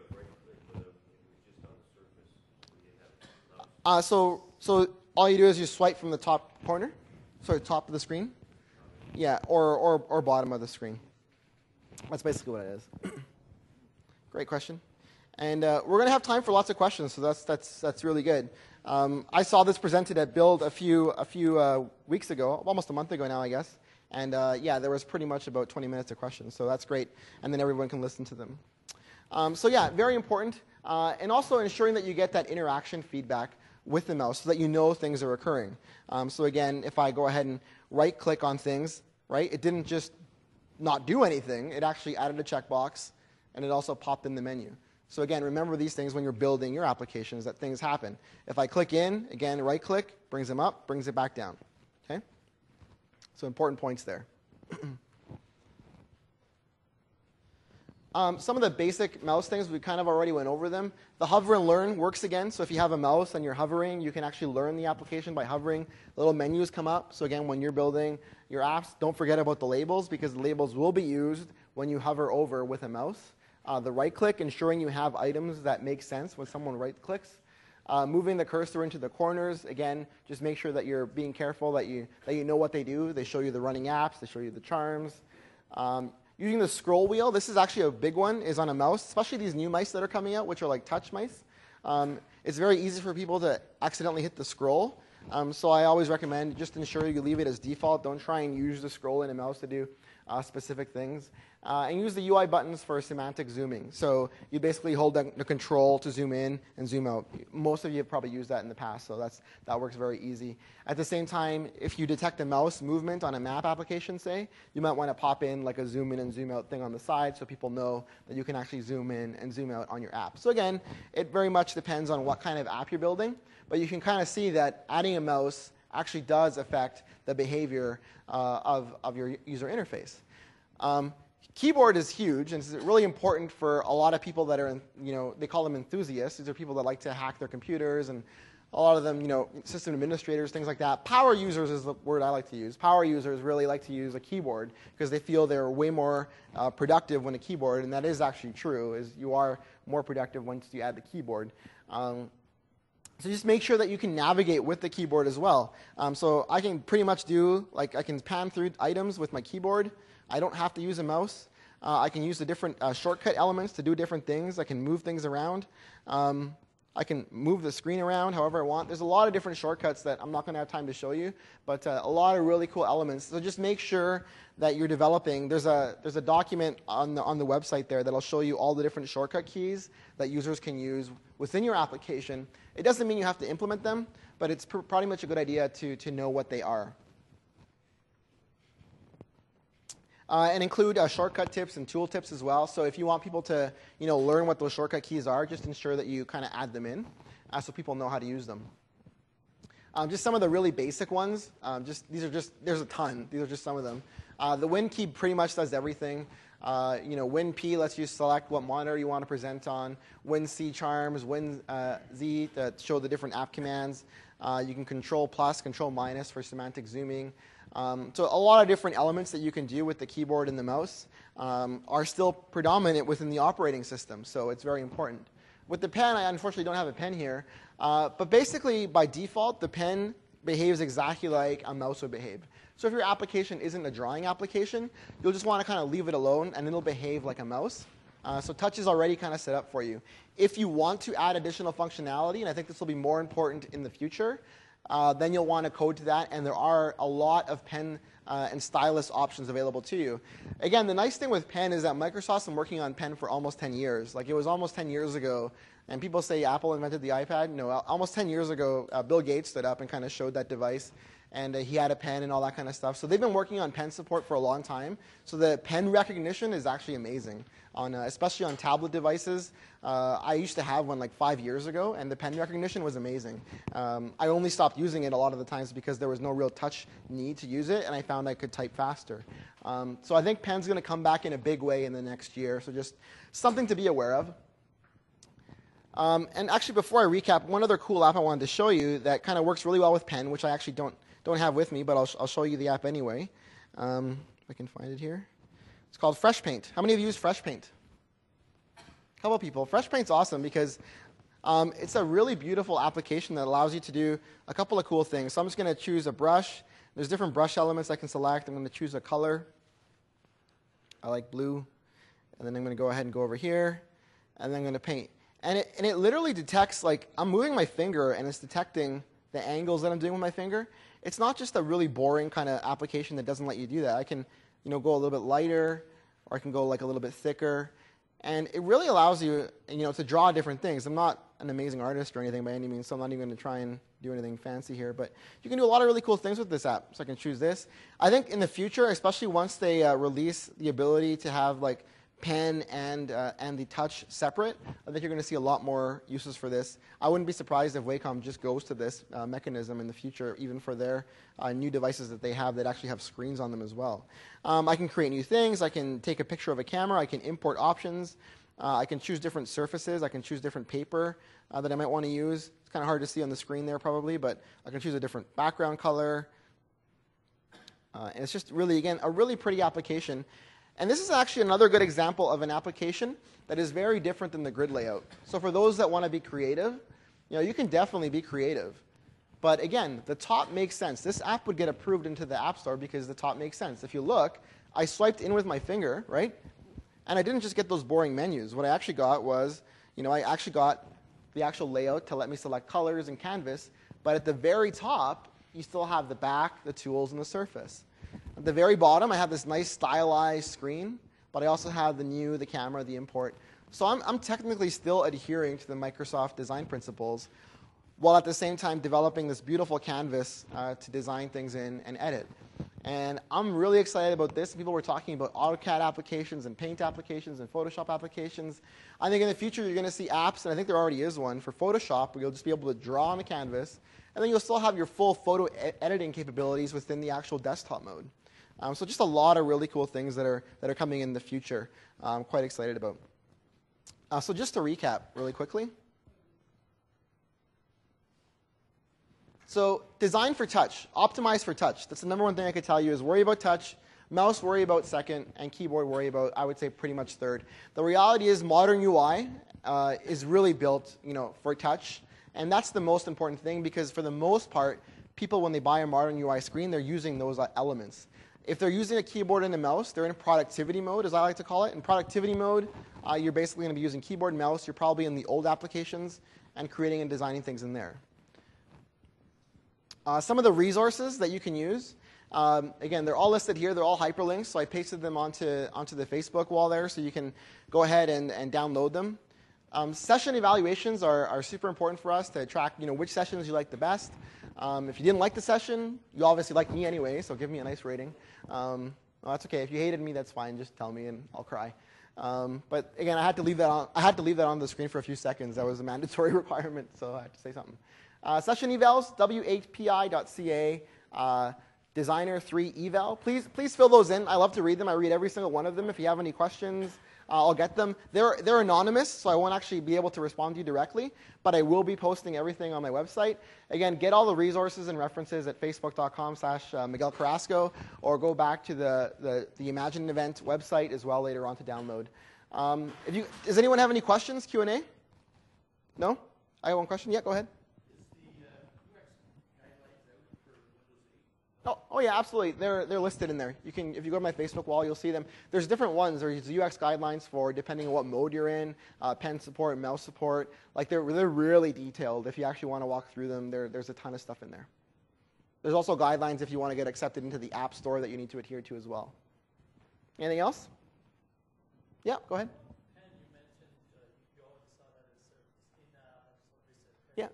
so all you do is you swipe from the top corner, top of the screen, yeah, or bottom of the screen. That's basically what it is. Great question. And we're going to have time for lots of questions, so that's really good. I saw this presented at Build a few weeks ago, almost a month ago now, I guess. And yeah, there was pretty much about 20 minutes of questions, so that's great. And then everyone can listen to them. So yeah, very important. And also ensuring that you get that interaction feedback with the mouse so that you know things are occurring. So again, if I go ahead and right-click on things, right, it didn't just not do anything. It actually added a checkbox, and it also popped in the menu. So again, remember these things when you're building your applications, that things happen. If I click in, again, right-click, brings them up, brings it back down. Okay? So important points there. Some of the basic mouse things, we kind of already went over them. The hover and learn works again. So if you have a mouse and you're hovering, you can actually learn the application by hovering. Little menus come up. So again, when you're building your apps, don't forget about the labels, because the labels will be used when you hover over with a mouse. The right-click, ensuring you have items that make sense when someone right-clicks. Moving the cursor into the corners, again, just make sure that you're being careful, that you know what they do. They show you the running apps. They show you the charms. Using the scroll wheel, this is actually a big one, is on a mouse, especially these new mice that are coming out, which are like touch mice. It's very easy for people to accidentally hit the scroll. So I always recommend just ensure you leave it as default. Don't try and use the scroll in a mouse to do specific things. And use the UI buttons for semantic zooming. So you basically hold the control to zoom in and zoom out. Most of you have probably used that in the past, so that works very easy. At the same time, if you detect a mouse movement on a map application, say, you might want to pop in like a zoom in and zoom out thing on the side so people know that you can actually zoom in and zoom out on your app. So again, it very much depends on what kind of app you're building, but you can kind of see that adding a mouse actually does affect the behavior of your user interface. Keyboard is huge, and it's really important for a lot of people that are, they call them enthusiasts. These are people that like to hack their computers and a lot of them, system administrators, things like that. Power users is the word I like to use. Power users really like to use a keyboard because they feel they're way more productive when a keyboard, and that is actually true, is you are more productive once you add the keyboard. So just make sure that you can navigate with the keyboard as well. So I can pretty much do, I can pan through items with my keyboard. I don't have to use a mouse. I can use the different shortcut elements to do different things. I can move things around. I can move the screen around however I want. There's a lot of different shortcuts that I'm not going to have time to show you, but a lot of really cool elements. So just make sure that you're developing. There's a document on the website there that'll show you all the different shortcut keys that users can use within your application. It doesn't mean you have to implement them, but it's pretty much a good idea to know what they are. And include shortcut tips and tool tips as well. So if you want people to learn what those shortcut keys are, just ensure that you kind of add them in so people know how to use them. Just some of the really basic ones. There's a ton. These are just some of them. The Win key pretty much does everything. Win P lets you select what monitor you want to present on. Win C charms, Win Z to show the different app commands. You can control plus, control minus for semantic zooming. So a lot of different elements that you can do with the keyboard and the mouse are still predominant within the operating system, so it's very important. With the pen, I unfortunately don't have a pen here, but basically by default, the pen behaves exactly like a mouse would behave. So if your application isn't a drawing application, you'll just want to kind of leave it alone, and it'll behave like a mouse. So touch is already kind of set up for you. If you want to add additional functionality, and I think this will be more important in the future, then you'll want to code to that, and there are a lot of pen and stylus options available to you. Again, the nice thing with pen is that Microsoft's been working on pen for almost 10 years. Like, it was almost 10 years ago, and people say Apple invented the iPad. No, almost 10 years ago, Bill Gates stood up and kind of showed that device, and he had a pen and all that kind of stuff. So they've been working on pen support for a long time. So the pen recognition is actually amazing, especially on tablet devices. I used to have one like 5 years ago, and the pen recognition was amazing. I only stopped using it a lot of the times because there was no real touch need to use it, and I found I could type faster. So I think pen's going to come back in a big way in the next year, so just something to be aware of. And actually, before I recap, one other cool app I wanted to show you that kind of works really well with pen, which I actually don't have with me, but I'll show you the app anyway. If I can find it here. It's called FreshPaint. How many of you use FreshPaint? A couple people. FreshPaint's awesome because it's a really beautiful application that allows you to do a couple of cool things. So I'm just going to choose a brush. There's different brush elements I can select. I'm going to choose a color. I like blue. And then I'm going to go ahead and go over here. And then I'm going to paint. And it literally detects, like, I'm moving my finger, and it's detecting the angles that I'm doing with my finger. It's not just a really boring kind of application that doesn't let you do that. I can go a little bit lighter, or I can go like a little bit thicker. And it really allows you, to draw different things. I'm not an amazing artist or anything by any means, so I'm not even going to try and do anything fancy here. But you can do a lot of really cool things with this app. So I can choose this. I think in the future, especially once they release the ability to have like pen and the touch separate, I think you're going to see a lot more uses for this. I wouldn't be surprised if Wacom just goes to this mechanism in the future, even for their new devices that they have that actually have screens on them as well. I can create new things. I can take a picture of a camera. I can import options. I can choose different surfaces. I can choose different paper that I might want to use. It's kind of hard to see on the screen there probably, but I can choose a different background color. And it's just really, again, a really pretty application. And this is actually another good example of an application that is very different than the grid layout. So for those that want to be creative, you can definitely be creative. But again, the top makes sense. This app would get approved into the App Store because the top makes sense. If you look, I swiped in with my finger, right? And I didn't just get those boring menus. What I actually got was, I actually got the actual layout to let me select colors and canvas. But at the very top, you still have the back, the tools, and the surface. At the very bottom, I have this nice stylized screen, but I also have the camera, the import. So I'm technically still adhering to the Microsoft design principles, while at the same time developing this beautiful canvas to design things in and edit. And I'm really excited about this. People were talking about AutoCAD applications and Paint applications and Photoshop applications. I think in the future you're going to see apps, and I think there already is one, for Photoshop where you'll just be able to draw on the canvas, and then you'll still have your full photo editing capabilities within the actual desktop mode. So just a lot of really cool things that are coming in the future. I'm quite excited about. So just to recap really quickly. So design for touch, optimize for touch. That's the number one thing I could tell you is worry about touch, mouse worry about second, and keyboard worry about, I would say, pretty much third. The reality is modern UI is really built, for touch, and that's the most important thing because for the most part, people when they buy a modern UI screen, they're using those elements. If they're using a keyboard and a mouse, they're in productivity mode, as I like to call it. In productivity mode, you're basically going to be using keyboard and mouse. You're probably in the old applications and creating and designing things in there. Some of the resources that you can use, again, they're all listed here. They're all hyperlinks, so I pasted them onto the Facebook wall there, so you can go ahead and download them. Session evaluations are super important for us to track which sessions you like the best. If you didn't like the session, you obviously like me anyway, so give me a nice rating. Well, that's okay. If you hated me, that's fine. Just tell me, and I'll cry. But again, I had to leave that on. I had to leave that on the screen for a few seconds. That was a mandatory requirement, so I had to say something. Session evals, whpi.ca, designer 3 eval. Please fill those in. I love to read them. I read every single one of them. If you have any questions, I'll get them. They're anonymous, so I won't actually be able to respond to you directly, but I will be posting everything on my website. Again, get all the resources and references at facebook.com/Miguel Carrasco, or go back to the Imagine event website as well later on to download. Does anyone have any questions, Q&A? No? I have one question. Yeah, go ahead. Oh yeah, absolutely. They're listed in there. If you go to my Facebook wall, you'll see them. There's different ones. There's UX guidelines for depending on what mode you're in, pen support, mouse support. Like they're really detailed. If you actually want to walk through them, there's a ton of stuff in there. There's also guidelines if you want to get accepted into the App Store that you need to adhere to as well. Anything else? Yeah, go ahead. Yeah.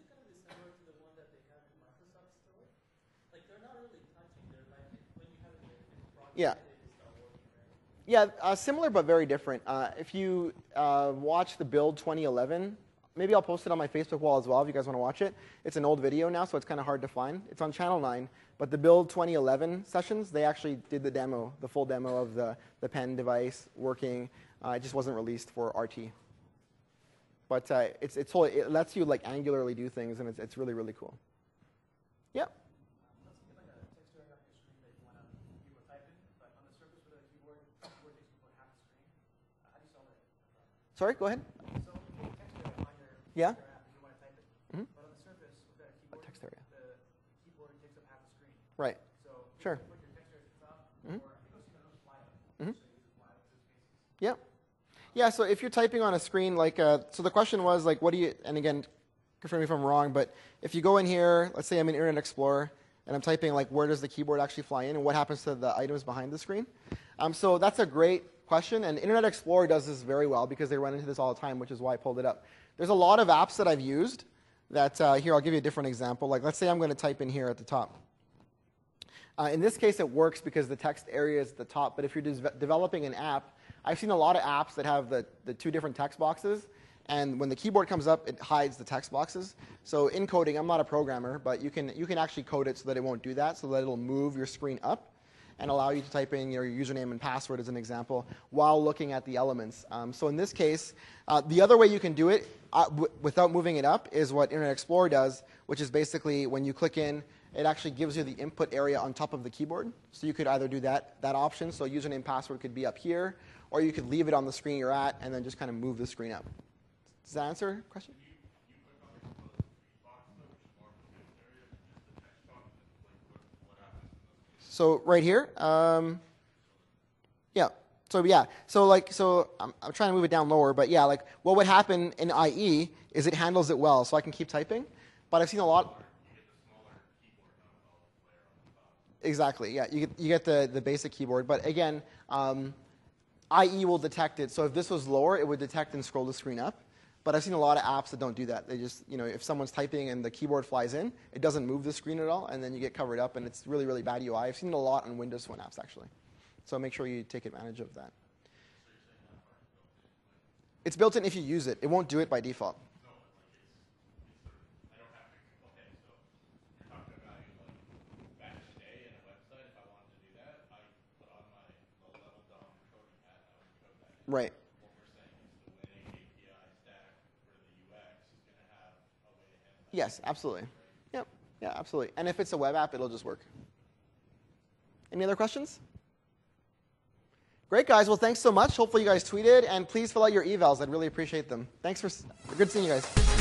Yeah, similar but very different. If you watch the build 2011, maybe I'll post it on my Facebook wall as well if you guys want to watch it. It's an old video now, so it's kind of hard to find. It's on Channel 9, but the build 2011 sessions, they actually did the demo, the full demo of the pen device working. It just wasn't released for RT. But it lets you like angularly do things, and it's really, really cool. Yeah. Sorry, go ahead. So text area on your app, if you want to type it. Mm-hmm. But on the surface, with that keyboard, text area. The keyboard takes up half the screen. Right. So sure. You put your text area at the top, or I think you'll see those fly up. Mm-hmm. So you use fly up to spaces. Yeah. Yeah, so if you're typing on a screen, like, so the question was, like, what do you, and again, confirm me if I'm wrong, but if you go in here, let's say I'm in Internet Explorer, and I'm typing, like, where does the keyboard actually fly in, and what happens to the items behind the screen? So that's a great question, and Internet Explorer does this very well because they run into this all the time, which is why I pulled it up. There's a lot of apps that I've used that, here, I'll give you a different example. Like, let's say I'm going to type in here at the top. In this case, it works because the text area is at the top, but if you're developing an app, I've seen a lot of apps that have the two different text boxes, and when the keyboard comes up, it hides the text boxes. So in coding, I'm not a programmer, but you can actually code it so that it won't do that, so that it'll move your screen up and allow you to type in your username and password as an example while looking at the elements. So in this case, the other way you can do it without moving it up is what Internet Explorer does, which is basically when you click in, it actually gives you the input area on top of the keyboard. So you could either do that option, so username and password could be up here, or you could leave it on the screen you're at and then just kind of move the screen up. Does that answer your question? So right here, yeah. So I'm trying to move it down lower, but yeah, like what would happen in IE is it handles it well, so I can keep typing. But I've seen a lot. Exactly. Yeah, you get the basic keyboard, but again, IE will detect it. So if this was lower, it would detect and scroll the screen up. But I've seen a lot of apps that don't do that. They just, if someone's typing and the keyboard flies in, it doesn't move the screen at all, and then you get covered up, and it's really, really bad UI. I've seen it a lot on Windows Phone apps, actually. So make sure you take advantage of that. It's built in if you use it. It won't do it by default. Right. Yes, absolutely. Yep. Yeah, absolutely. And if it's a web app, it'll just work. Any other questions? Great, guys. Well, thanks so much. Hopefully you guys tweeted. And please fill out your evals. I'd really appreciate them. Thanks for good seeing you guys.